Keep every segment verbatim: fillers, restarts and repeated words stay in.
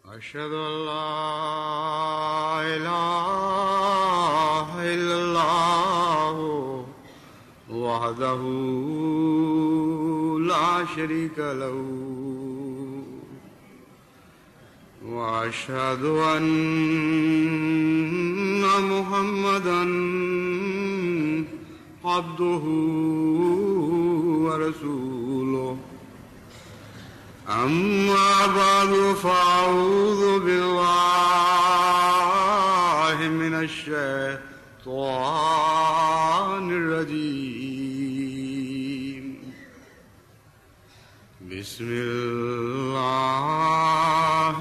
أشهد أن لا إله إلا الله وحده لا شريك له وأشهد أن محمدا عبده ورسوله أما بعد فأعوذ بالله من الشيطان الرجيم بسم الله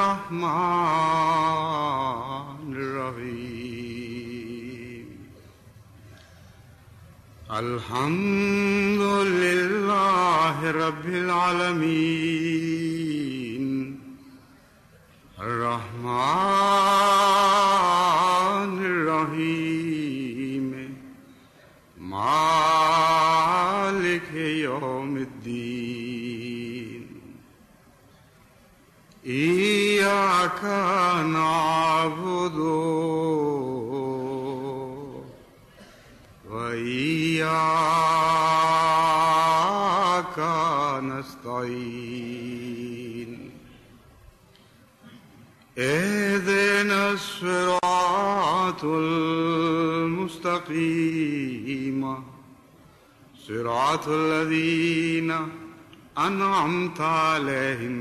الرحمن الرحيم الحمد لله رب العالمين الرحمن الرحيم مالك يوم الدين إياك نعبد وإياك نستعين اهدنا الصراط المستقيم صراط الذين أنعمت عليهم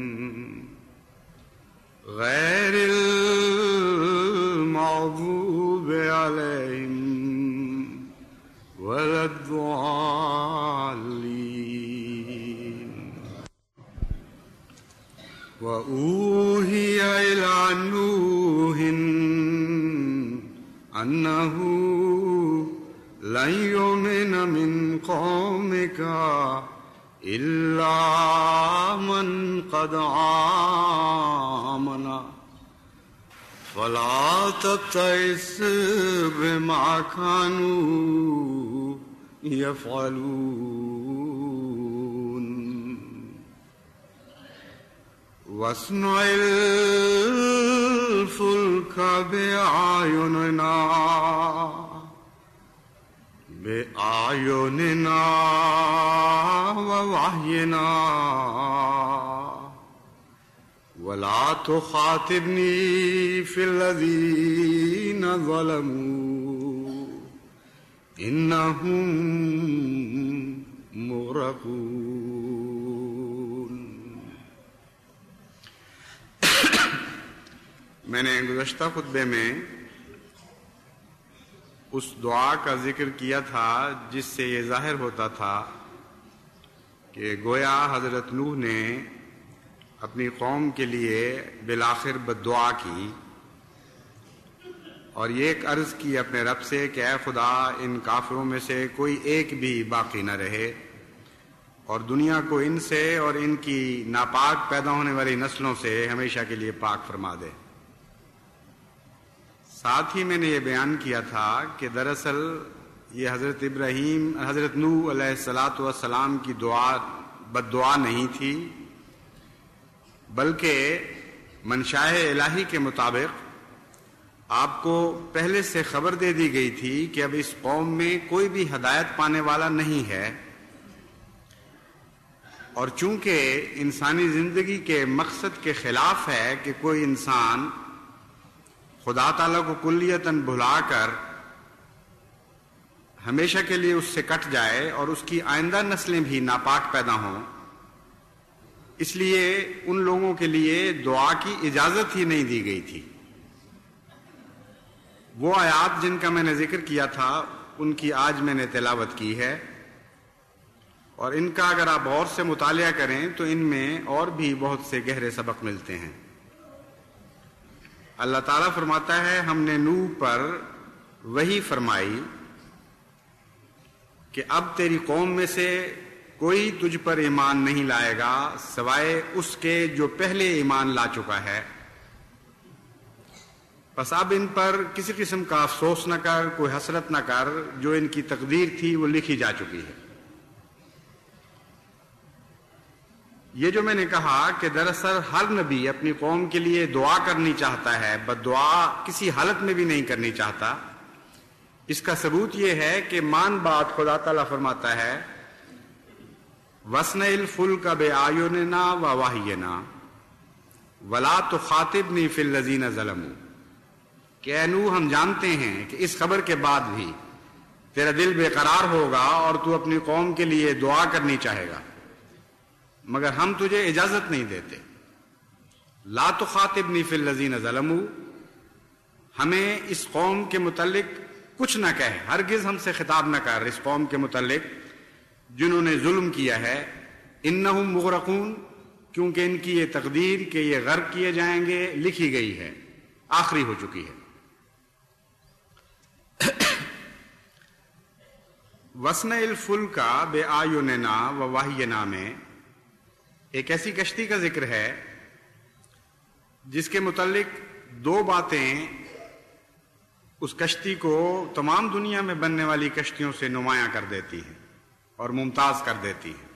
غير المغضوب عليهم ولا الضالين وأوحي إلى نوح أنه لن يؤمن من قومك إلا من قد آمن فلا تبتئس بما كانوا يفعلون واصنع الفلك بأعيننا بأعيننا ووحينا ولا تخاطبني في الذين ظلموا إنهم مغرقون. میں نے گزشتہ خطبے میں اس دعا کا ذکر کیا تھا جس سے یہ ظاہر ہوتا تھا کہ گویا حضرت نوح نے اپنی قوم کے لیے بالآخر بددعا کی اور یہ ایک عرض کی اپنے رب سے کہ اے خدا ان کافروں میں سے کوئی ایک بھی باقی نہ رہے اور دنیا کو ان سے اور ان کی ناپاک پیدا ہونے والی نسلوں سے ہمیشہ کے لیے پاک فرما دے. ساتھ ہی میں نے یہ بیان کیا تھا کہ دراصل یہ حضرت ابراہیم حضرت نوح علیہ الصلاۃ والسلام کی دعا بددعا نہیں تھی بلکہ منشاء الہی کے مطابق آپ کو پہلے سے خبر دے دی گئی تھی کہ اب اس قوم میں کوئی بھی ہدایت پانے والا نہیں ہے اور چونکہ انسانی زندگی کے مقصد کے خلاف ہے کہ کوئی انسان خدا تعالیٰ کو کلیتاً بھلا کر ہمیشہ کے لیے اس سے کٹ جائے اور اس کی آئندہ نسلیں بھی ناپاک پیدا ہوں، اس لیے ان لوگوں کے لیے دعا کی اجازت ہی نہیں دی گئی تھی. وہ آیات جن کا میں نے ذکر کیا تھا ان کی آج میں نے تلاوت کی ہے اور ان کا اگر آپ غور سے مطالعہ کریں تو ان میں اور بھی بہت سے گہرے سبق ملتے ہیں. اللہ تعالیٰ فرماتا ہے ہم نے نوح پر وحی فرمائی کہ اب تیری قوم میں سے کوئی تجھ پر ایمان نہیں لائے گا سوائے اس کے جو پہلے ایمان لا چکا ہے، بس اب ان پر کسی قسم کا افسوس نہ کر، کوئی حسرت نہ کر، جو ان کی تقدیر تھی وہ لکھی جا چکی ہے. یہ جو میں نے کہا کہ دراصل ہر نبی اپنی قوم کے لیے دعا کرنی چاہتا ہے، بد دعا کسی حالت میں بھی نہیں کرنی چاہتا، اس کا ثبوت یہ ہے کہ مان بات خدا تعالیٰ فرماتا ہے وَاصْنَعِ الْفُلْكَ بِأَعْيُنِنَا وَوَحْيِنَا وَلَا تُخَاطِبْنِي فِي الَّذِينَ ظَلَمُوا، کہ اے نوح ہم جانتے ہیں کہ اس خبر کے بعد بھی تیرا دل بے قرار ہوگا اور تو اپنی قوم کے لیے دعا کرنی چاہے گا، مگر ہم تجھے اجازت نہیں دیتے۔ لا تخاطبنی فی الذین ظلموا، ہمیں اس قوم کے متعلق کچھ نہ کہے، ہرگز ہم سے خطاب نہ کر اس قوم کے متعلق جنہوں نے ظلم کیا ہے۔ انہم مغرقون، کیونکہ ان کی یہ تقدیر کہ یہ غرق کیے جائیں گے لکھی گئی ہے، آخری ہو چکی ہے۔ وَاصْنَعِ الْفُلْكَ بِأَعْيُنِنَا وَوَحْيِنَا میں ایک ایسی کشتی کا ذکر ہے جس کے متعلق دو باتیں اس کشتی کو تمام دنیا میں بننے والی کشتیوں سے نمایاں کر دیتی ہیں اور ممتاز کر دیتی ہیں۔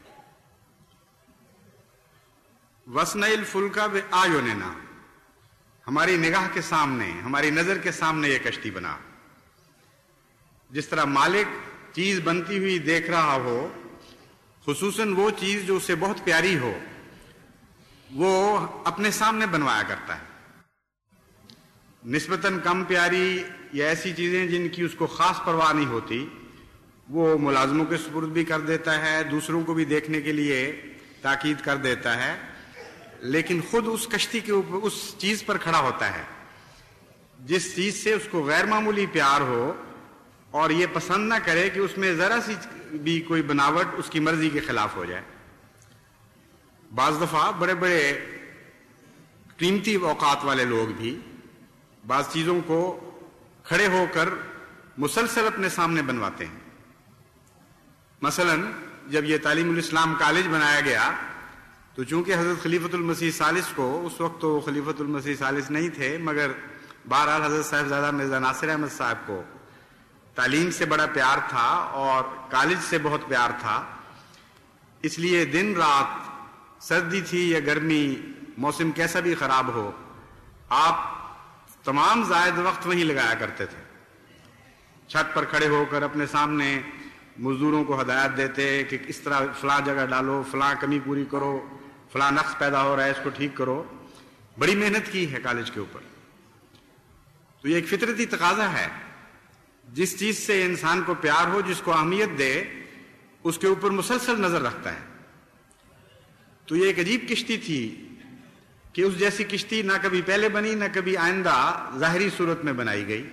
وَاصْنَعِ الْفُلْكَ بِأَعْيُنِنَا، ہماری نگاہ کے سامنے، ہماری نظر کے سامنے یہ کشتی بنا۔ جس طرح مالک چیز بنتی ہوئی دیکھ رہا ہو، خصوصاً وہ چیز جو اسے بہت پیاری ہو، وہ اپنے سامنے بنوایا کرتا ہے۔ نسبتاً کم پیاری یا ایسی چیزیں جن کی اس کو خاص پرواہ نہیں ہوتی، وہ ملازموں کے سپرد بھی کر دیتا ہے، دوسروں کو بھی دیکھنے کے لیے تاکید کر دیتا ہے، لیکن خود اس کشتی کے اوپر اس چیز پر کھڑا ہوتا ہے جس چیز سے اس کو غیر معمولی پیار ہو، اور یہ پسند نہ کرے کہ اس میں ذرا سی بھی کوئی بناوٹ اس کی مرضی کے خلاف ہو جائے۔ بعض دفعہ بڑے بڑے قیمتی اوقات والے لوگ بھی بعض چیزوں کو کھڑے ہو کر مسلسل اپنے سامنے بنواتے ہیں۔ مثلا جب یہ تعلیم الاسلام کالج بنایا گیا تو چونکہ حضرت خلیفۃ المسیح ثالث کو، اس وقت تو خلیفۃ المسیح ثالث نہیں تھے، مگر بہرحال حضرت صاحبزادہ مرزا ناصر احمد صاحب کو تعلیم سے بڑا پیار تھا اور کالج سے بہت پیار تھا، اس لیے دن رات، سردی تھی یا گرمی، موسم کیسا بھی خراب ہو، آپ تمام زائد وقت وہیں لگایا کرتے تھے۔ چھت پر کھڑے ہو کر اپنے سامنے مزدوروں کو ہدایت دیتے کہ اس طرح فلاں جگہ ڈالو، فلاں کمی پوری کرو، فلاں نقص پیدا ہو رہا ہے اس کو ٹھیک کرو۔ بڑی محنت کی ہے کالج کے اوپر۔ تو یہ ایک فطرتی تقاضا ہے، جس چیز سے انسان کو پیار ہو، جس کو اہمیت دے، اس کے اوپر مسلسل نظر رکھتا ہے۔ تو یہ ایک عجیب کشتی تھی کہ اس جیسی کشتی نہ کبھی پہلے بنی، نہ کبھی آئندہ ظاہری صورت میں بنائی گئی۔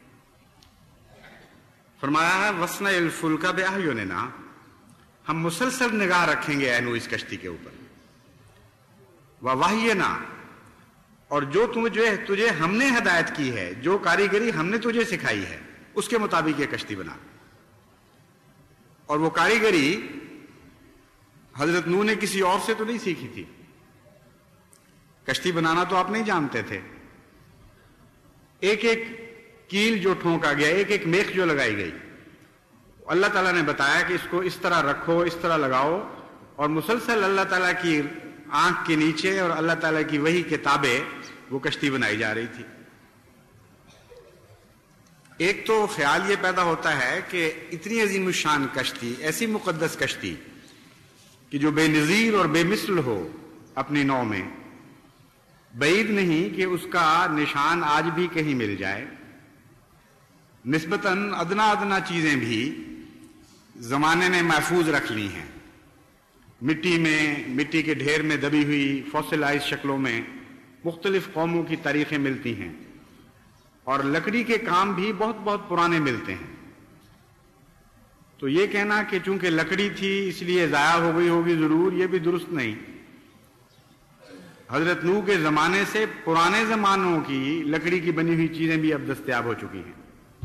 فرمایا ہے وَاصْنَعِ الْفُلْكَ بِأَعْيُنِنَا، ہم مسلسل نگاہ رکھیں گے اے نوح اس کشتی کے اوپر۔ وَوَحْيِنَا، اور جو تجھے تجھے ہم نے ہدایت کی ہے، جو کاریگری ہم نے تجھے سکھائی ہے، اس کے مطابق یہ کشتی بنا۔ اور وہ کاریگری حضرت نوح نے کسی اور سے تو نہیں سیکھی تھی۔ کشتی بنانا تو آپ نہیں جانتے تھے۔ ایک ایک کیل جو ٹھونکا گیا، ایک ایک میخ جو لگائی گئی، اللہ تعالیٰ نے بتایا کہ اس کو اس طرح رکھو، اس طرح لگاؤ، اور مسلسل اللہ تعالیٰ کی آنکھ کے نیچے اور اللہ تعالیٰ کی وحی کے تابع وہ کشتی بنائی جا رہی تھی۔ ایک تو خیال یہ پیدا ہوتا ہے کہ اتنی عظیم الشان کشتی، ایسی مقدس کشتی کہ جو بے نظیر اور بے مثل ہو اپنی نوع میں، بعید نہیں کہ اس کا نشان آج بھی کہیں مل جائے۔ نسبتاً ادنا ادنا چیزیں بھی زمانے نے محفوظ رکھ لی ہیں، مٹی میں، مٹی کے ڈھیر میں دبی ہوئی فوسلائز شکلوں میں مختلف قوموں کی تاریخیں ملتی ہیں، اور لکڑی کے کام بھی بہت بہت پرانے ملتے ہیں۔ تو یہ کہنا کہ چونکہ لکڑی تھی اس لیے ضائع ہو گئی ہوگی ضرور، یہ بھی درست نہیں۔ حضرت نوح کے زمانے سے پرانے زمانوں کی لکڑی کی بنی ہوئی چیزیں بھی اب دستیاب ہو چکی ہیں۔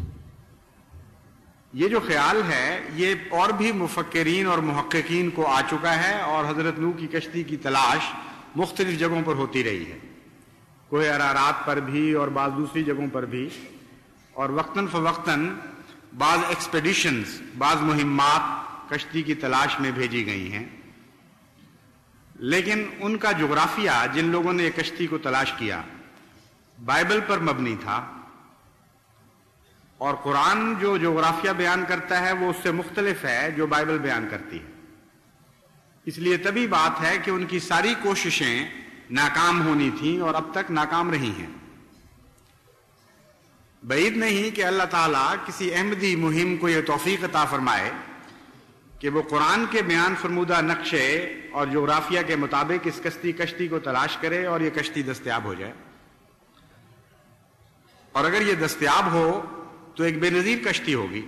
یہ جو خیال ہے یہ اور بھی مفکرین اور محققین کو آ چکا ہے، اور حضرت نوح کی کشتی کی تلاش مختلف جگہوں پر ہوتی رہی ہے، کوہ ارارات پر بھی اور بعض دوسری جگہوں پر بھی، اور وقتاً فوقتاً بعض ایکسپیڈیشنز، بعض مہمات کشتی کی تلاش میں بھیجی گئی ہیں۔ لیکن ان کا جغرافیہ، جن لوگوں نے یہ کشتی کو تلاش کیا، بائبل پر مبنی تھا، اور قرآن جو جغرافیہ بیان کرتا ہے وہ اس سے مختلف ہے جو بائبل بیان کرتی ہے۔ اس لیے طبی بات ہے کہ ان کی ساری کوششیں ناکام ہونی تھیں اور اب تک ناکام رہی ہیں۔ بعید نہیں کہ اللہ تعالیٰ کسی احمدی مہم کو یہ توفیق عطا فرمائے کہ وہ قرآن کے بیان فرمودہ نقشے اور جغرافیہ کے مطابق اس کشتی کشتی کو تلاش کرے اور یہ کشتی دستیاب ہو جائے، اور اگر یہ دستیاب ہو تو ایک بے نظیر کشتی ہوگی۔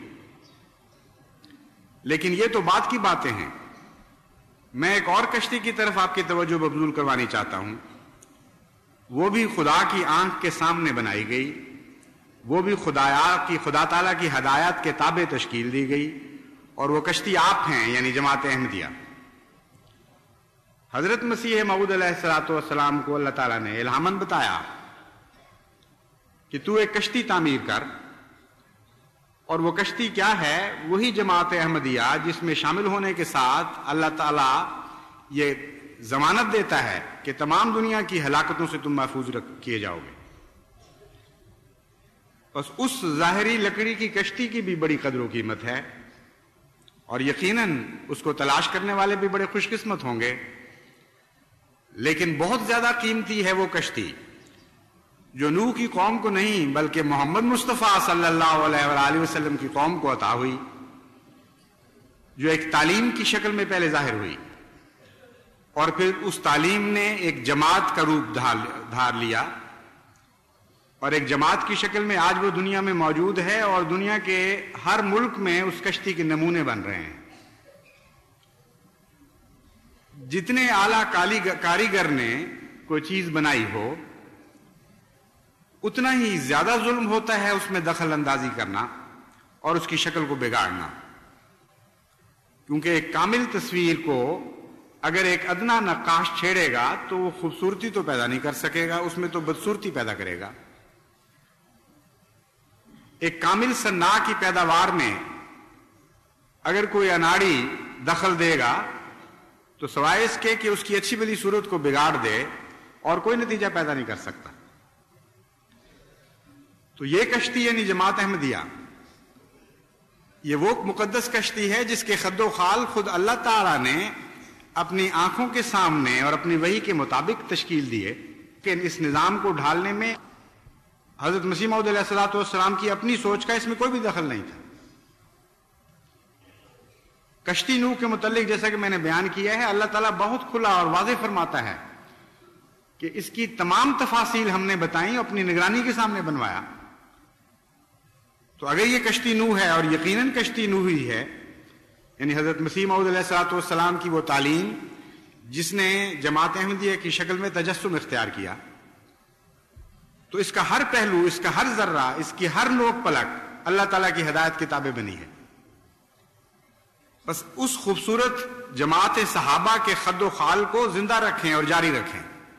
لیکن یہ تو بات کی باتیں ہیں۔ میں ایک اور کشتی کی طرف آپ کی توجہ مبذول کروانی چاہتا ہوں۔ وہ بھی خدا کی آنکھ کے سامنے بنائی گئی، وہ بھی خدایا کی خدا تعالیٰ کی ہدایات کے تابع تشکیل دی گئی، اور وہ کشتی آپ ہیں، یعنی جماعت احمدیہ۔ حضرت مسیح موعود علیہ الصلوۃ والسلام کو اللہ تعالیٰ نے الہاماً بتایا کہ تو ایک کشتی تعمیر کر، اور وہ کشتی کیا ہے؟ وہی جماعت احمدیہ جس میں شامل ہونے کے ساتھ اللہ تعالیٰ یہ ضمانت دیتا ہے کہ تمام دنیا کی ہلاکتوں سے تم محفوظ کیے جاؤ گے۔ بس اس ظاہری لکڑی کی کشتی کی بھی بڑی قدر و قیمت ہے، اور یقیناً اس کو تلاش کرنے والے بھی بڑے خوش قسمت ہوں گے، لیکن بہت زیادہ قیمتی ہے وہ کشتی جو نوح کی قوم کو نہیں بلکہ محمد مصطفیٰ صلی اللہ علیہ وآلہ وسلم کی قوم کو عطا ہوئی، جو ایک تعلیم کی شکل میں پہلے ظاہر ہوئی، اور پھر اس تعلیم نے ایک جماعت کا روپ دھار لیا، اور ایک جماعت کی شکل میں آج وہ دنیا میں موجود ہے، اور دنیا کے ہر ملک میں اس کشتی کے نمونے بن رہے ہیں۔ جتنے اعلیٰ کاریگر نے کوئی چیز بنائی ہو، اتنا ہی زیادہ ظلم ہوتا ہے اس میں دخل اندازی کرنا اور اس کی شکل کو بگاڑنا، کیونکہ ایک کامل تصویر کو اگر ایک ادنا نقاش چھیڑے گا تو وہ خوبصورتی تو پیدا نہیں کر سکے گا، اس میں تو بدصورتی پیدا کرے گا۔ ایک کامل صناع کی پیداوار میں اگر کوئی اناڑی دخل دے گا تو سوائے اس کے کہ اس کی اچھی بلی صورت کو بگاڑ دے اور کوئی نتیجہ پیدا نہیں کر سکتا۔ تو یہ کشتی یعنی جماعت احمدیہ، یہ وہ مقدس کشتی ہے جس کے خد و خال خود اللہ تعالیٰ نے اپنی آنکھوں کے سامنے اور اپنی وحی کے مطابق تشکیل دیے، کہ اس نظام کو ڈھالنے میں حضرت مسیح موعود علیہ الصلوۃ والسلام کی اپنی سوچ کا اس میں کوئی بھی دخل نہیں تھا۔ کشتی نوح کے متعلق جیسا کہ میں نے بیان کیا ہے، اللہ تعالیٰ بہت کھلا اور واضح فرماتا ہے کہ اس کی تمام تفاصیل ہم نے بتائیں، اپنی نگرانی کے سامنے بنوایا۔ تو اگر یہ کشتی نوح ہے، اور یقیناً کشتی نوح ہی ہے، یعنی حضرت مسیح موعود علیہ الصلوۃ والسلام کی وہ تعلیم جس نے جماعت احمدیہ کی شکل میں تجسم اختیار کیا، تو اس کا ہر پہلو، اس کا ہر ذرہ، اس کی ہر نوک پلک اللہ تعالیٰ کی ہدایت کی تابع بنی ہے۔ بس اس خوبصورت جماعت صحابہ کے خد و خال کو زندہ رکھیں اور جاری رکھیں۔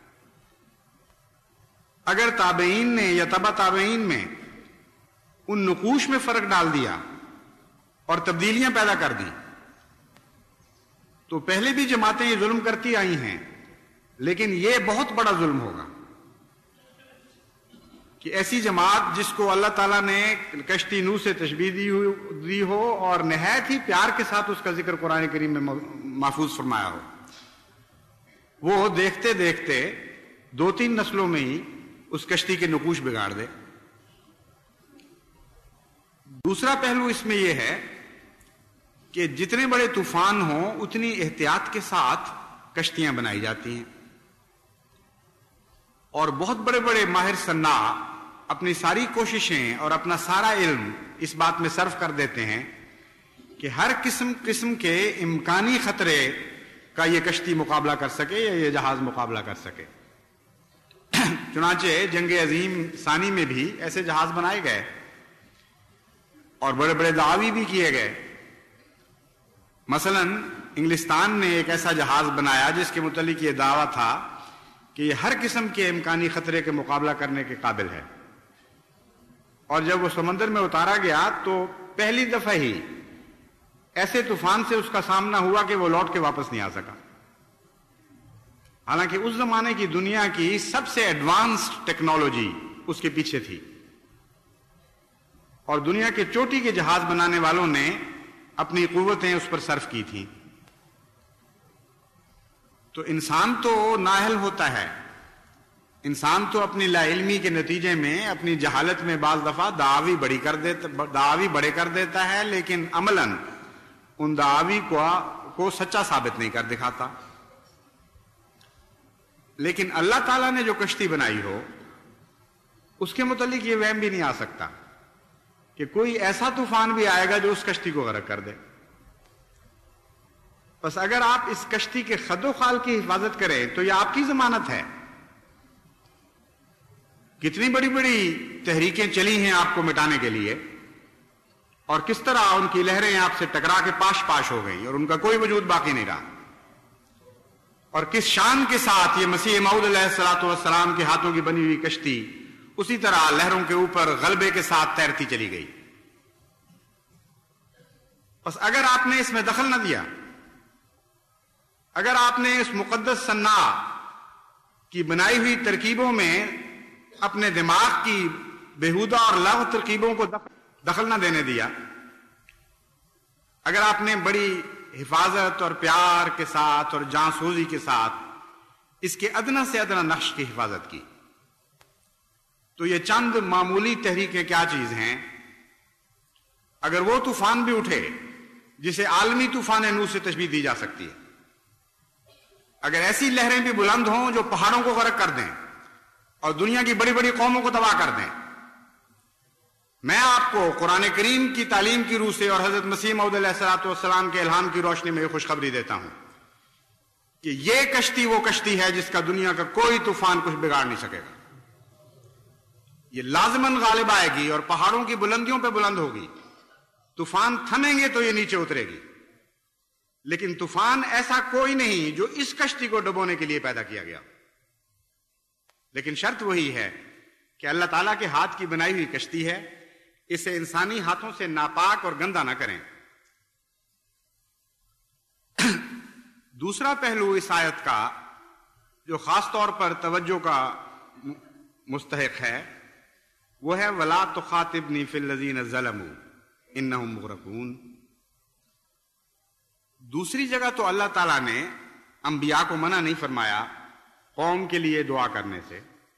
اگر تابعین نے یا تبع تابعین میں ان نقوش میں فرق ڈال دیا اور تبدیلیاں پیدا کر دی، تو پہلے بھی جماعتیں یہ ظلم کرتی آئی ہیں، لیکن یہ بہت بڑا ظلم ہوگا کہ ایسی جماعت جس کو اللہ تعالیٰ نے کشتی نوح سے تشبیہ دی ہو اور نہایت ہی پیار کے ساتھ اس کا ذکر قرآن کریم میں محفوظ فرمایا ہو، وہ دیکھتے دیکھتے دو تین نسلوں میں ہی اس کشتی کے نقوش بگاڑ دے۔ دوسرا پہلو اس میں یہ ہے کہ جتنے بڑے طوفان ہوں اتنی احتیاط کے ساتھ کشتیاں بنائی جاتی ہیں، اور بہت بڑے بڑے ماہر صناع اپنی ساری کوششیں اور اپنا سارا علم اس بات میں صرف کر دیتے ہیں کہ ہر قسم قسم کے امکانی خطرے کا یہ کشتی مقابلہ کر سکے یا یہ جہاز مقابلہ کر سکے۔ چنانچہ جنگ عظیم ثانی میں بھی ایسے جہاز بنائے گئے اور بڑے بڑے دعوی بھی کیے گئے۔ مثلا انگلستان نے ایک ایسا جہاز بنایا جس کے متعلق یہ دعویٰ تھا کہ یہ ہر قسم کے امکانی خطرے کے مقابلہ کرنے کے قابل ہے، اور جب وہ سمندر میں اتارا گیا تو پہلی دفعہ ہی ایسے طوفان سے اس کا سامنا ہوا کہ وہ لوٹ کے واپس نہیں آ سکا۔ حالانکہ اس زمانے کی دنیا کی سب سے ایڈوانسڈ ٹیکنالوجی اس کے پیچھے تھی، اور دنیا کے چوٹی کے جہاز بنانے والوں نے اپنی قوتیں اس پر صرف کی تھیں۔ تو انسان تو نااہل ہوتا ہے، انسان تو اپنی لا علمی کے نتیجے میں اپنی جہالت میں بعض دفعہ دعاوی بڑی کر دیتا دعاوی بڑے کر دیتا ہے، لیکن عملاً ان دعاوی کو کو سچا ثابت نہیں کر دکھاتا۔ لیکن اللہ تعالیٰ نے جو کشتی بنائی ہو اس کے متعلق یہ وہم بھی نہیں آ سکتا کہ کوئی ایسا طوفان بھی آئے گا جو اس کشتی کو غرق کر دے۔ بس اگر آپ اس کشتی کے خد و خال کی حفاظت کریں تو یہ آپ کی ضمانت ہے۔ کتنی بڑی بڑی تحریکیں چلی ہیں آپ کو مٹانے کے لیے، اور کس طرح ان کی لہریں آپ سے ٹکرا کے پاش پاش ہو گئیں اور ان کا کوئی وجود باقی نہیں رہا، اور کس شان کے ساتھ یہ مسیح موعود علیہ الصلوۃ والسلام کے ہاتھوں کی بنی ہوئی کشتی اسی طرح لہروں کے اوپر غلبے کے ساتھ تیرتی چلی گئی۔ بس اگر آپ نے اس میں دخل نہ دیا، اگر آپ نے اس مقدس صنع کی بنائی ہوئی ترکیبوں میں اپنے دماغ کی بےہودہ اور لغو ترکیبوں کو دخل نہ دینے دیا، اگر آپ نے بڑی حفاظت اور پیار کے ساتھ اور جانسوزی کے ساتھ اس کے ادنا سے ادنا نقش کی حفاظت کی، تو یہ چند معمولی تحریکیں کیا چیز ہیں؟ اگر وہ طوفان بھی اٹھے جسے عالمی طوفان نوح سے تشبیہ دی جا سکتی ہے، اگر ایسی لہریں بھی بلند ہوں جو پہاڑوں کو غرق کر دیں اور دنیا کی بڑی بڑی قوموں کو تباہ کر دیں، میں آپ کو قرآن کریم کی تعلیم کی روح سے اور حضرت مسیح موعود علیہ الصلوۃ والسلام کے الہام کی روشنی میں یہ خوشخبری دیتا ہوں کہ یہ کشتی وہ کشتی ہے جس کا دنیا کا کوئی طوفان کچھ بگاڑ نہیں سکے گا۔ یہ لازماً غالب آئے گی اور پہاڑوں کی بلندیوں پہ بلند ہوگی، طوفان تھمیں گے تو یہ نیچے اترے گی، لیکن طوفان ایسا کوئی نہیں جو اس کشتی کو ڈبونے کے لیے پیدا کیا گیا۔ لیکن شرط وہی ہے کہ اللہ تعالیٰ کے ہاتھ کی بنائی ہوئی کشتی ہے، اسے انسانی ہاتھوں سے ناپاک اور گندا نہ کریں۔ دوسرا پہلو اس آیت کا جو خاص طور پر توجہ کا مستحق ہے وہ ہے وَلَا تُخَاطِبْنِي فِي الَّذِينَ ظَلَمُوا إِنَّهُمْ مُغْرَقُونَ۔ دوسری جگہ تو اللہ تعالیٰ نے انبیاء کو منع نہیں فرمایا قوم کے لیے دعا کرنے سے،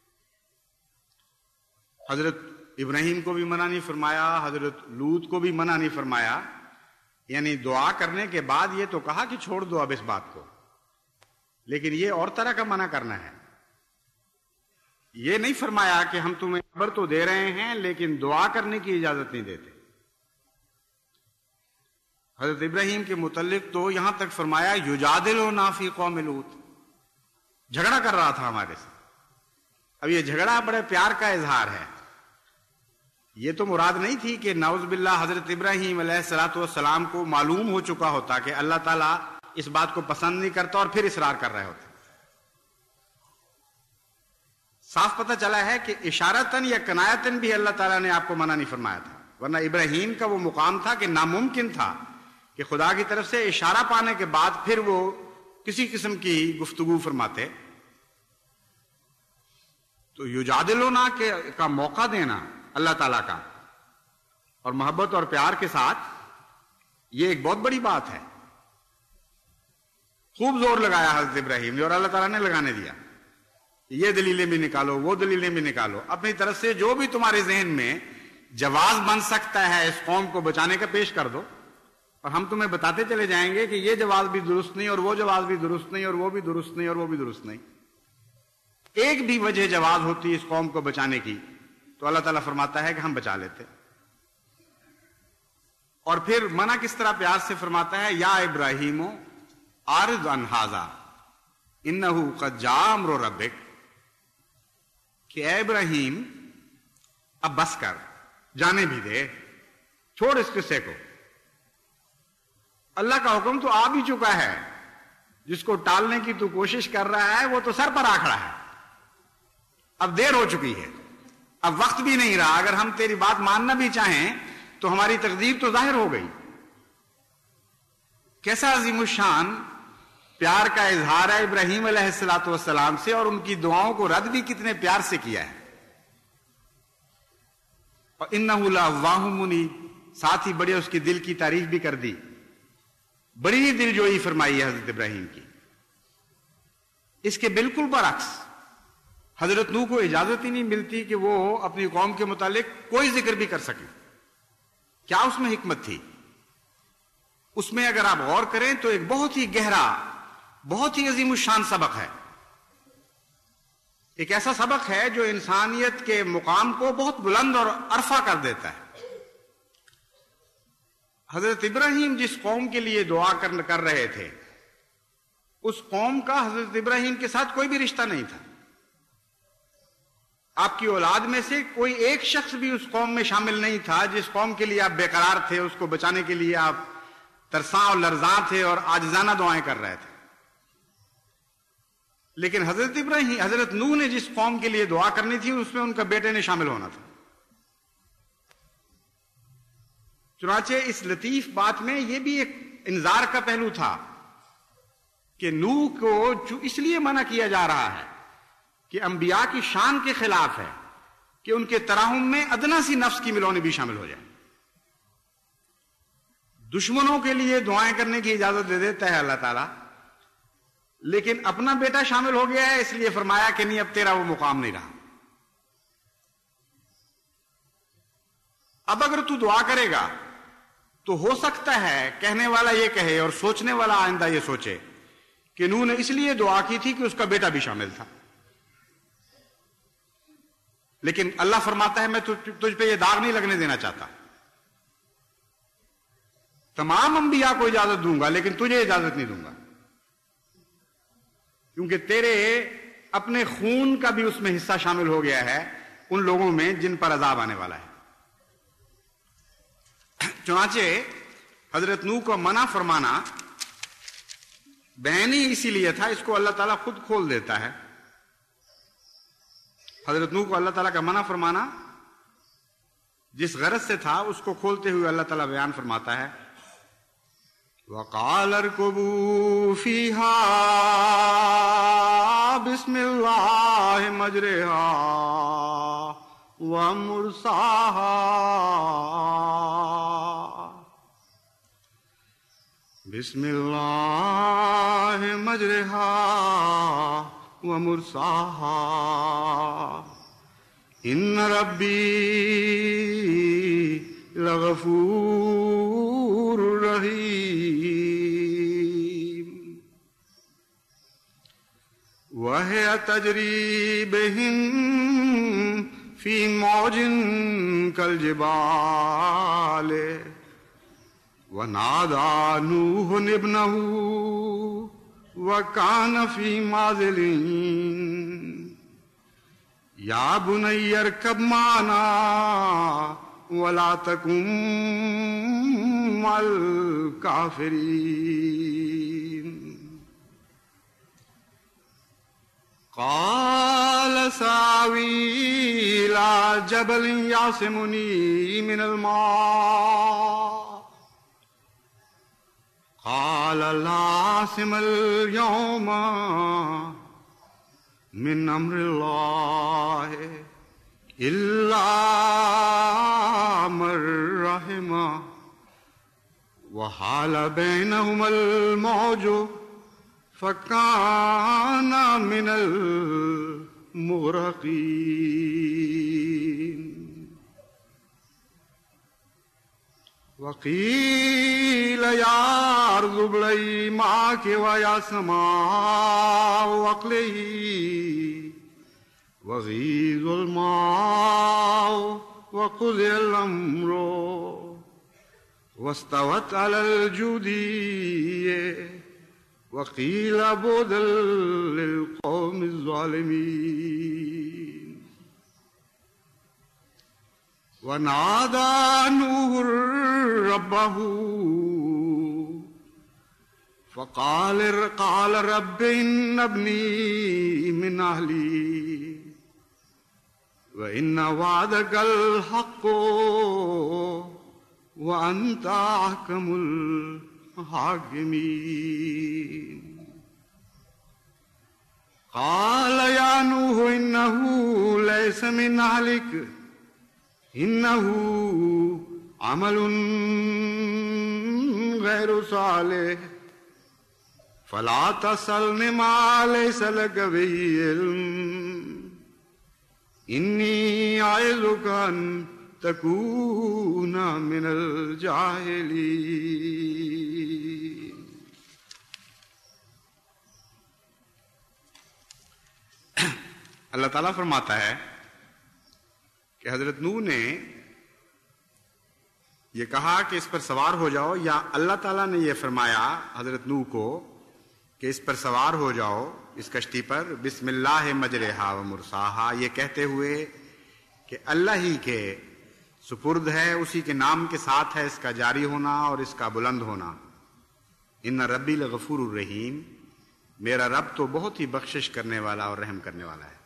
حضرت ابراہیم کو بھی منع نہیں فرمایا، حضرت لوط کو بھی منع نہیں فرمایا، یعنی دعا کرنے کے بعد یہ تو کہا کہ چھوڑ دو اب اس بات کو، لیکن یہ اور طرح کا منع کرنا ہے۔ یہ نہیں فرمایا کہ ہم تمہیں خبر تو دے رہے ہیں لیکن دعا کرنے کی اجازت نہیں دیتے۔ حضرت ابراہیم کے متعلق تو یہاں تک فرمایا یجادلنا فی قوم لوط، جھگڑا کر رہا تھا ہمارے سے۔ اب یہ جھگڑا بڑے پیار کا اظہار ہے، یہ تو مراد نہیں تھی کہ نعوذ باللہ حضرت ابراہیم علیہ الصلوۃ والسلام کو معلوم ہو چکا ہوتا کہ اللہ تعالیٰ اس بات کو پسند نہیں کرتا اور پھر اصرار کر رہے ہوتے۔ صاف پتہ چلا ہے کہ اشارتاً یا کنایتاً بھی اللہ تعالیٰ نے آپ کو منع نہیں فرمایا تھا، ورنہ ابراہیم کا وہ مقام تھا کہ ناممکن تھا کہ خدا کی طرف سے اشارہ پانے کے بعد پھر وہ کسی قسم کی گفتگو فرماتے۔ تو یجادلونا کے کا موقع دینا اللہ تعالیٰ کا اور محبت اور پیار کے ساتھ، یہ ایک بہت بڑی بات ہے۔ خوب زور لگایا حضرت ابراہیم نے اور اللہ تعالیٰ نے لگانے دیا، یہ دلیلیں بھی نکالو وہ دلیلیں بھی نکالو، اپنی طرف سے جو بھی تمہارے ذہن میں جواز بن سکتا ہے اس قوم کو بچانے کا پیش کر دو، اور ہم تمہیں بتاتے چلے جائیں گے کہ یہ جواز بھی درست نہیں اور وہ جواز بھی درست نہیں اور وہ بھی درست نہیں اور وہ بھی درست نہیں۔ ایک بھی وجہ جواز ہوتی اس قوم کو بچانے کی تو اللہ تعالیٰ فرماتا ہے کہ ہم بچا لیتے، اور پھر منع کس طرح پیار سے فرماتا ہے یا ابراہیم اعرض عن ھذا انہ قد جاء امر ربک، کہ اے ابراہیم اب بس کر، جانے بھی دے، چھوڑ اس قصے کو، اللہ کا حکم تو آ بھی چکا ہے، جس کو ٹالنے کی تو کوشش کر رہا ہے وہ تو سر پر آ کھڑا ہے، اب دیر ہو چکی ہے، اب وقت بھی نہیں رہا، اگر ہم تیری بات ماننا بھی چاہیں تو ہماری تقدیر تو ظاہر ہو گئی۔ کیسا عظیم الشان پیار کا اظہار ہے ابراہیم علیہ الصلوۃ والسلام سے، اور ان کی دعاؤں کو رد بھی کتنے پیار سے کیا ہے. اور انہ لأوّاہ منیب، ساتھ ہی بڑے اس کی دل کی تعریف بھی کر دی، بڑی ہی دل جوئی فرمائی ہے حضرت ابراہیم کی. اس کے بالکل برعکس حضرت نوح کو اجازت ہی نہیں ملتی کہ وہ اپنی قوم کے متعلق کوئی ذکر بھی کر سکیں. کیا اس میں حکمت تھی؟ اس میں اگر آپ غور کریں تو ایک بہت ہی گہرا، بہت ہی عظیم الشان سبق ہے. ایک ایسا سبق ہے جو انسانیت کے مقام کو بہت بلند اور عرفہ کر دیتا ہے. حضرت ابراہیم جس قوم کے لیے دعا کر رہے تھے، اس قوم کا حضرت ابراہیم کے ساتھ کوئی بھی رشتہ نہیں تھا. آپ کی اولاد میں سے کوئی ایک شخص بھی اس قوم میں شامل نہیں تھا جس قوم کے لیے آپ بے قرار تھے، اس کو بچانے کے لیے آپ ترساں اور لرزاں تھے اور عاجزانہ دعائیں کر رہے تھے. لیکن حضرت ابراہیم حضرت نوح نے جس قوم کے لیے دعا کرنی تھی، اس میں ان کا بیٹے نے شامل ہونا تھا. چنانچہ اس لطیف بات میں یہ بھی ایک انذار کا پہلو تھا کہ نوح کو جو اس لیے منع کیا جا رہا ہے کہ انبیاء کی شان کے خلاف ہے کہ ان کے تراہم میں ادنا سی نفس کی ملونی بھی شامل ہو جائے. دشمنوں کے لیے دعائیں کرنے کی اجازت دے دیتا ہے اللہ تعالیٰ، لیکن اپنا بیٹا شامل ہو گیا ہے، اس لیے فرمایا کہ نہیں، اب تیرا وہ مقام نہیں رہا. اب اگر تو دعا کرے گا تو ہو سکتا ہے کہنے والا یہ کہے اور سوچنے والا آئندہ یہ سوچے کہ نوح نے اس لیے دعا کی تھی کہ اس کا بیٹا بھی شامل تھا. لیکن اللہ فرماتا ہے میں تجھ پہ یہ داغ نہیں لگنے دینا چاہتا. تمام انبیاء کو اجازت دوں گا لیکن تجھے اجازت نہیں دوں گا، کیونکہ تیرے اپنے خون کا بھی اس میں حصہ شامل ہو گیا ہے ان لوگوں میں جن پر عذاب آنے والا ہے. چنانچہ حضرت نوح کو منع فرمانا بہن ہی اسی لیے تھا، اس کو اللہ تعالیٰ خود کھول دیتا ہے. حضرت نوح کو اللہ تعالیٰ کا منع فرمانا جس غرض سے تھا، اس کو کھولتے ہوئے اللہ تعالیٰ بیان فرماتا ہے وَقَالَ ارْكُبُوا فِيهَا بِسْمِ اللَّهِ مَجْرَاهَا وَمُرْسَاهَا بِسْمِ اللَّهِ مَجْرَاهَا وَمُرْسَاهَا إِنَّ رَبِّي لَغَفُورٌ رَحِيمٌ وَهِيَ تَجْرِي بِهِمْ فِي مَوْجٍ كَالْجِبَالِ وَنَادَى نُوحٌ ابْنَهُ وَكَانَ فِي مَعْزِلٍ يَا بُنَيَّ ارْكَبْ مَعَنَا وَلَا تَكُن مَّعَ الْكَافِرِينَ قَالَ سَآوِي إِلَى جَبَلٍ يَعْصِمُنِي مِنَ الْمَاءِ قَالَ لَا عَاصِمَ الْيَوْمَ مِنْ أَمْرِ اللَّهِ إِلَّا مَن رَّحِمَ وَحَالَ بَيْنَهُمَا الْمَوْجُ فَكَانَ مِنَ الْمُغْرَقِينَ وَقِيلَ يَا أَرْضُ ابْلَعِي مَاءَكِ وَيَا سَمَاءُ أَقْلِعِي وَغِيضَ الْمَاءُ وَقُضِيَ الْأَمْرُ وَاسْتَوَتْ عَلَى الْجُودِيِّ وَقِيلَ بُعْدًا لِلْقَوْمِ الظَّالِمِينَ وَنَادَى نُوحٌ رَبَّهُ فَقَالَ قَالَ رَبِّ إِنَّ ابْنِي مِنْ أَهْلِي وَإِنَّ وَعْدَكَ الْحَقُّ وَأَنْتَ أَحْكَمُ الْحَاكِمِينَ قال یا نوح انه ليس من اهلك انه عمل غیر صالح فلا تسألنی ما ليس لك به علم انی اعظک ان تکون من الجاہلین. اللہ تعالیٰ فرماتا ہے کہ حضرت نوح نے یہ کہا کہ اس پر سوار ہو جاؤ، یا اللہ تعالیٰ نے یہ فرمایا حضرت نوح کو کہ اس پر سوار ہو جاؤ، اس کشتی پر، بسم اللہ مجرہا و مرساہا، یہ کہتے ہوئے کہ اللہ ہی کے سپرد ہے، اسی کے نام کے ساتھ ہے اس کا جاری ہونا اور اس کا بلند ہونا. ان ربی لغفور الرحیم، میرا رب تو بہت ہی بخشش کرنے والا اور رحم کرنے والا ہے.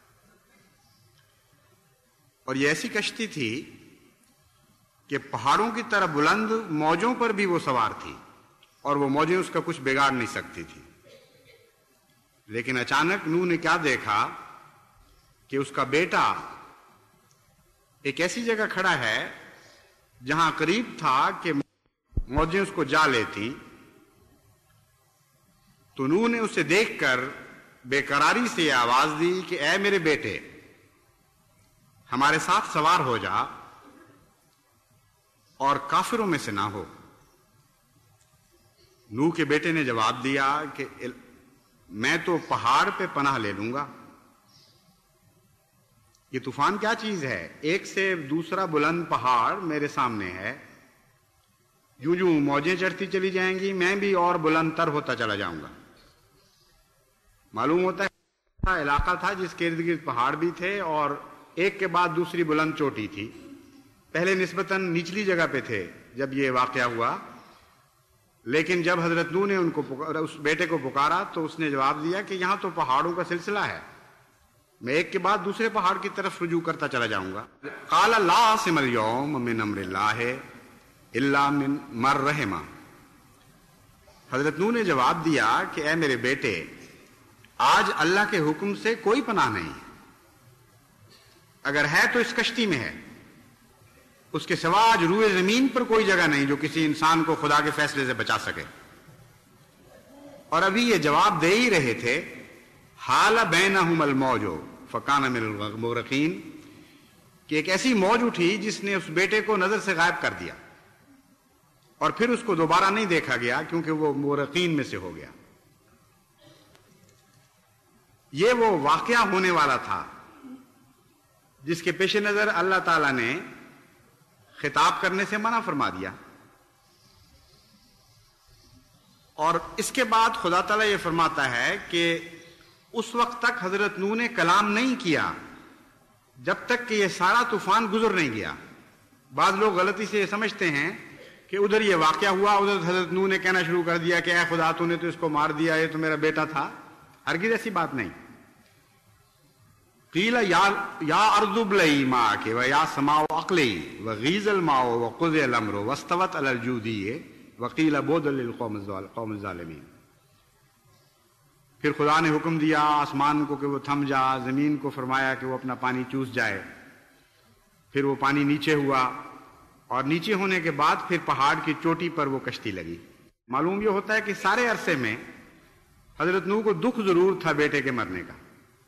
اور یہ ایسی کشتی تھی کہ پہاڑوں کی طرح بلند، موجوں پر بھی وہ سوار تھی اور وہ موجیں اس کا کچھ بگاڑ نہیں سکتی تھی. لیکن اچانک نوح نے کیا دیکھا کہ اس کا بیٹا ایک ایسی جگہ کھڑا ہے جہاں قریب تھا کہ موجیں اس کو جا لیتی. تو نوح نے اسے دیکھ کر بے قراری سے یہ آواز دی کہ اے میرے بیٹے، ہمارے ساتھ سوار ہو جا اور کافروں میں سے نہ ہو. نوح کے بیٹے نے جواب دیا کہ میں تو پہاڑ پہ پناہ لے لوں گا. یہ طوفان کیا چیز ہے؟ ایک سے دوسرا بلند پہاڑ میرے سامنے ہے، یوں یوں موجیں چڑھتی چلی جائیں گی، میں بھی اور بلند تر ہوتا چلا جاؤں گا. معلوم ہوتا ہے علاقہ تھا جس کے ارد گرد پہاڑ بھی تھے اور ایک کے بعد دوسری بلند چوٹی تھی. پہلے نسبتاً نچلی جگہ پہ تھے جب یہ واقعہ ہوا، لیکن جب حضرت نوح نے ان کو اس بیٹے کو پکارا تو اس نے جواب دیا کہ یہاں تو پہاڑوں کا سلسلہ ہے، میں ایک کے بعد دوسرے پہاڑ کی طرف رجوع کرتا چلا جاؤں گا. قال لا عاصم اليوم من امر اللہ الا من من رحم. حضرت نوح نے جواب دیا کہ اے میرے بیٹے، آج اللہ کے حکم سے کوئی پناہ نہیں، اگر ہے تو اس کشتی میں ہے، اس کے سوا آج روئے زمین پر کوئی جگہ نہیں جو کسی انسان کو خدا کے فیصلے سے بچا سکے. اور ابھی یہ جواب دے ہی رہے تھے، حال بینہم الموج فکان من المغرقین، کہ ایک ایسی موج اٹھی جس نے اس بیٹے کو نظر سے غائب کر دیا اور پھر اس کو دوبارہ نہیں دیکھا گیا کیونکہ وہ مغرقین میں سے ہو گیا. یہ وہ واقعہ ہونے والا تھا جس کے پیش نظر اللہ تعالیٰ نے خطاب کرنے سے منع فرما دیا. اور اس کے بعد خدا تعالیٰ یہ فرماتا ہے کہ اس وقت تک حضرت نوح نے کلام نہیں کیا جب تک کہ یہ سارا طوفان گزر نہیں گیا. بعض لوگ غلطی سے یہ سمجھتے ہیں کہ ادھر یہ واقعہ ہوا، ادھر حضرت نوح نے کہنا شروع کر دیا کہ اے خدا تو نے تو اس کو مار دیا، یہ تو میرا بیٹا تھا. ہرگز ایسی بات نہیں. قیل یا یا ارض ابلعی ماءک ویا سماء اقلعی وغیض الماء وقضی الامر واستوت علی الجودی وقیل بعدا للقوم الظالمین. پھر خدا نے حکم دیا آسمان کو کہ وہ تھم جا، زمین کو فرمایا کہ وہ اپنا پانی چوس جائے. پھر وہ پانی نیچے ہوا اور نیچے ہونے کے بعد پھر پہاڑ کی چوٹی پر وہ کشتی لگی. معلوم یہ ہوتا ہے کہ سارے عرصے میں حضرت نوح کو دکھ ضرور تھا بیٹے کے مرنے کا،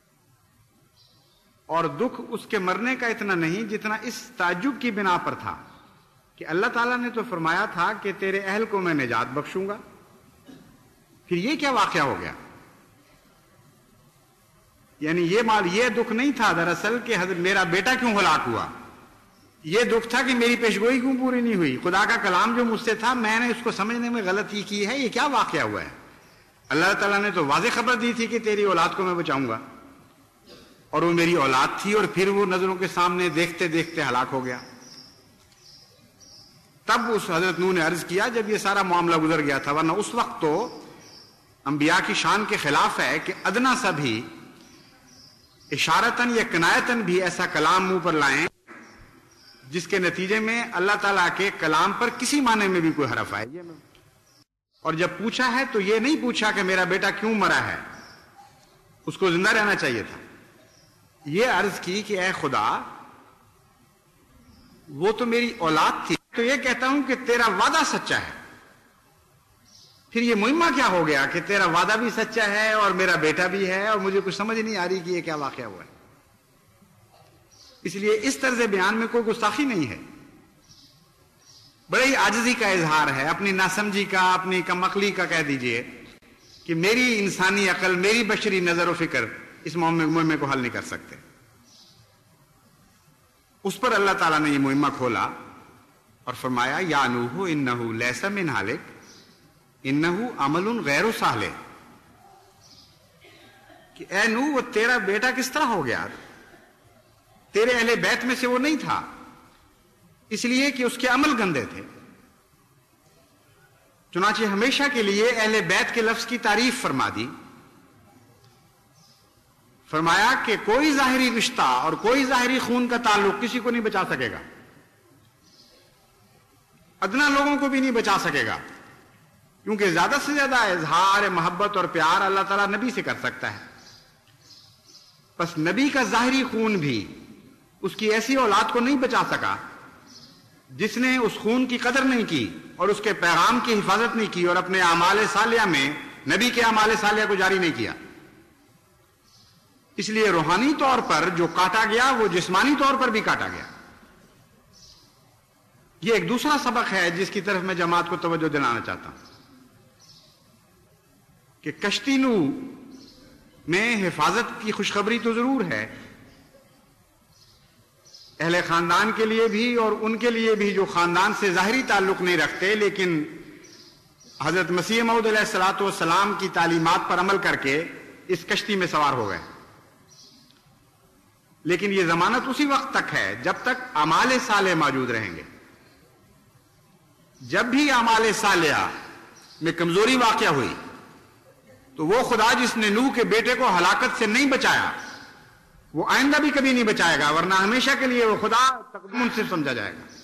اور دکھ اس کے مرنے کا اتنا نہیں جتنا اس تعجب کی بنا پر تھا کہ اللہ تعالیٰ نے تو فرمایا تھا کہ تیرے اہل کو میں نجات بخشوں گا، پھر یہ کیا واقعہ ہو گیا. یعنی یہ مال یہ دکھ نہیں تھا دراصل کہ حضرت میرا بیٹا کیوں ہلاک ہوا، یہ دکھ تھا کہ میری پیشگوئی کیوں پوری نہیں ہوئی، خدا کا کلام جو مجھ سے تھا میں نے اس کو سمجھنے میں غلطی کی ہے، یہ کیا واقعہ ہوا ہے. اللہ تعالیٰ نے تو واضح خبر دی تھی کہ تیری اولاد کو میں بچاؤں گا، اور وہ میری اولاد تھی اور پھر وہ نظروں کے سامنے دیکھتے دیکھتے ہلاک ہو گیا. تب اس حضرت نوح نے عرض کیا جب یہ سارا معاملہ گزر گیا تھا، ورنہ اس وقت تو انبیاء کی شان کے خلاف ہے کہ ادنا سا بھی اشارتاً یا کنایتاً بھی ایسا کلام منہ پر لائیں جس کے نتیجے میں اللہ تعالیٰ کے کلام پر کسی معنی میں بھی کوئی حرف آئے. اور جب پوچھا ہے تو یہ نہیں پوچھا کہ میرا بیٹا کیوں مرا ہے، اس کو زندہ رہنا چاہیے تھا. یہ عرض کی کہ اے خدا وہ تو میری اولاد تھی، تو یہ کہتا ہوں کہ تیرا وعدہ سچا ہے. پھر یہ مہمہ کیا ہو گیا کہ تیرا وعدہ بھی سچا ہے اور میرا بیٹا بھی ہے، اور مجھے کچھ سمجھ نہیں آ رہی کہ یہ کیا واقعہ ہوا ہے. اس لیے اس طرز بیان میں کوئی گستاخی نہیں ہے، بڑے ہی عاجزی کا اظہار ہے، اپنی ناسمجھی کا، اپنی کم عقلی کا کہہ دیجئے کہ میری انسانی عقل، میری بشری نظر و فکر اس مہمے کو حل نہیں کر سکتے. اس پر اللہ تعالیٰ نے یہ مہمہ کھولا اور فرمایا یا نوح انہ لیس من ہالک انہ عمل غیر صالح، کہ اے نوح وہ تیرا بیٹا کس طرح ہو گیا؟ تیرے اہل بیت میں سے وہ نہیں تھا، اس لیے کہ اس کے عمل گندے تھے. چنانچہ ہمیشہ کے لیے اہل بیت کے لفظ کی تعریف فرما دی. فرمایا کہ کوئی ظاہری رشتہ اور کوئی ظاہری خون کا تعلق کسی کو نہیں بچا سکے گا، ادنا لوگوں کو بھی نہیں بچا سکے گا، کیونکہ زیادہ سے زیادہ اظہار محبت اور پیار اللہ تعالیٰ نبی سے کر سکتا ہے. بس نبی کا ظاہری خون بھی اس کی ایسی اولاد کو نہیں بچا سکا جس نے اس خون کی قدر نہیں کی اور اس کے پیغام کی حفاظت نہیں کی اور اپنے اعمال صالحہ میں نبی کے اعمال صالحہ کو جاری نہیں کیا. اس لیے روحانی طور پر جو کاٹا گیا وہ جسمانی طور پر بھی کاٹا گیا. یہ ایک دوسرا سبق ہے جس کی طرف میں جماعت کو توجہ دلانا چاہتا ہوں کہ کشتی نو میں حفاظت کی خوشخبری تو ضرور ہے اہل خاندان کے لیے بھی اور ان کے لیے بھی جو خاندان سے ظاہری تعلق نہیں رکھتے لیکن حضرت مسیح موعود علیہ الصلوۃ والسلام کی تعلیمات پر عمل کر کے اس کشتی میں سوار ہو گئے. لیکن یہ ضمانت اسی وقت تک ہے جب تک اعمال صالح موجود رہیں گے. جب بھی اعمال صالحہ میں کمزوری واقع ہوئی تو وہ خدا جس نے نوح کے بیٹے کو ہلاکت سے نہیں بچایا وہ آئندہ بھی کبھی نہیں بچائے گا، ورنہ ہمیشہ کے لیے وہ خدا تقدم سے سمجھا جائے گا.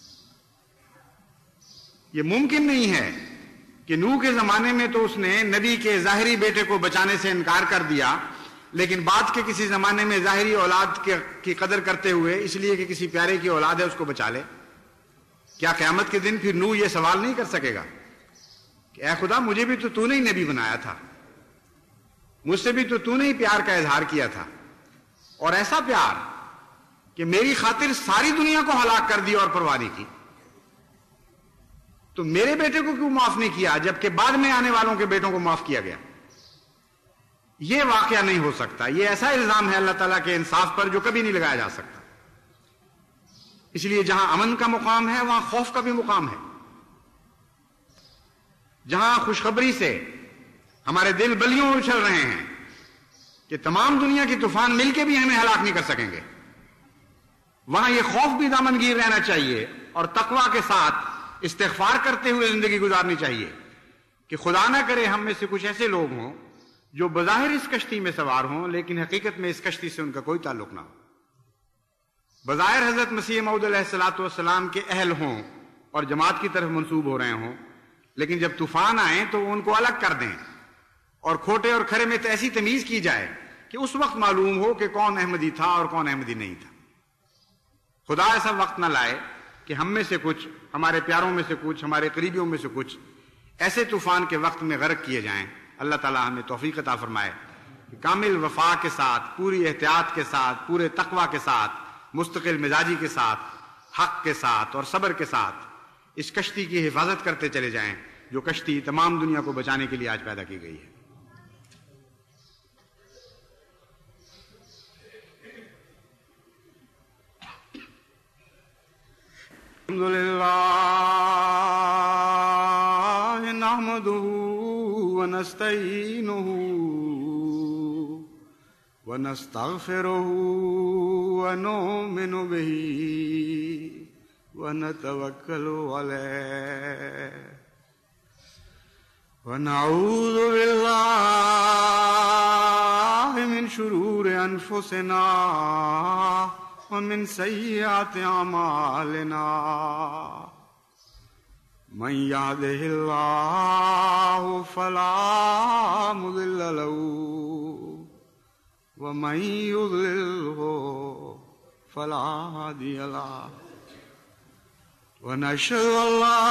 یہ ممکن نہیں ہے کہ نوح کے زمانے میں تو اس نے نبی کے ظاہری بیٹے کو بچانے سے انکار کر دیا، لیکن بعد کے کسی زمانے میں ظاہری اولاد کی قدر کرتے ہوئے اس لیے کہ کسی پیارے کی اولاد ہے اس کو بچا لے. کیا قیامت کے دن پھر نوح یہ سوال نہیں کر سکے گا کہ اے خدا مجھے بھی تو تو نے ہی نبی بنایا تھا، مجھ سے بھی تو تو نے ہی پیار کا اظہار کیا تھا، اور ایسا پیار کہ میری خاطر ساری دنیا کو ہلاک کر دیا اور پرواہ نہیں کی، تو میرے بیٹے کو کیوں معاف نہیں کیا جبکہ بعد میں آنے والوں کے بیٹوں کو معاف کیا گیا؟ یہ واقعہ نہیں ہو سکتا. یہ ایسا الزام ہے اللہ تعالیٰ کے انصاف پر جو کبھی نہیں لگایا جا سکتا. اس لیے جہاں امن کا مقام ہے وہاں خوف کا بھی مقام ہے. جہاں خوشخبری سے ہمارے دل بلیوں اچھل رہے ہیں کہ تمام دنیا کی طوفان مل کے بھی ہمیں ہلاک نہیں کر سکیں گے، وہاں یہ خوف بھی دامنگیر رہنا چاہیے اور تقویٰ کے ساتھ استغفار کرتے ہوئے زندگی گزارنی چاہیے کہ خدا نہ کرے ہم میں سے کچھ ایسے لوگ ہوں جو بظاہر اس کشتی میں سوار ہوں لیکن حقیقت میں اس کشتی سے ان کا کوئی تعلق نہ ہو. بظاہر حضرت مسیح موعود علیہ الصلوۃ والسلام کے اہل ہوں اور جماعت کی طرف منسوب ہو رہے ہوں، لیکن جب طوفان آئیں تو ان کو الگ کر دیں اور کھوٹے اور کھرے میں ایسی تمیز کی جائے کہ اس وقت معلوم ہو کہ کون احمدی تھا اور کون احمدی نہیں تھا. خدا ایسا وقت نہ لائے کہ ہم میں سے کچھ، ہمارے پیاروں میں سے کچھ، ہمارے قریبیوں میں سے کچھ ایسے طوفان کے وقت میں غرق کیے جائیں. اللہ تعالیٰ ہمیں توفیق عطا فرمائے کہ کامل وفا کے ساتھ، پوری احتیاط کے ساتھ، پورے تقویٰ کے ساتھ، مستقل مزاجی کے ساتھ، حق کے ساتھ اور صبر کے ساتھ اس کشتی کی حفاظت کرتے چلے جائیں جو کشتی تمام دنیا کو بچانے کے لیے آج پیدا کی گئی ہے. الحمدللہ نحمدہ ونستعینہ ونستغفرہ ونؤمن بہ ونتوکل علیہ ونعوذ باللہ من شرور انفسنا ومن سیئات اعمالنا من يهده الله فلا مضل له ومن يضلله فلا هادي له ونشهد أن لا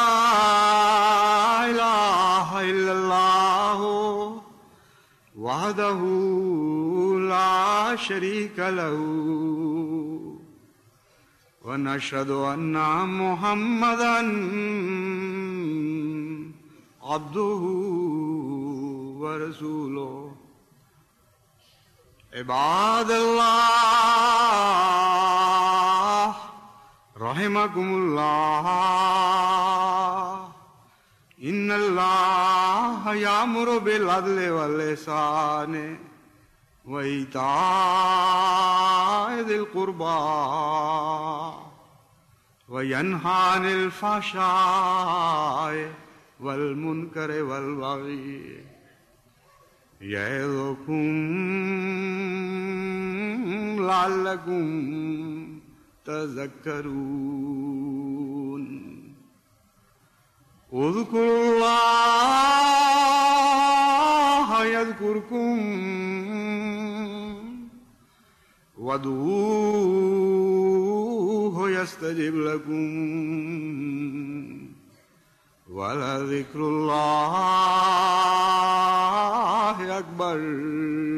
إله إلا الله وحده لا شريك له ونشهد أن محمدا عبده ورسوله عباد الله رحمكم الله إن الله يأمر بالعدل والإحسان وإيتاء ذي القربى وينهى عن الفحشاء والمنكر والبغي يعظكم لعلكم تذكرون اذكروا الله يذكركم وادعوه يستجب لكم ولذكر الله أكبر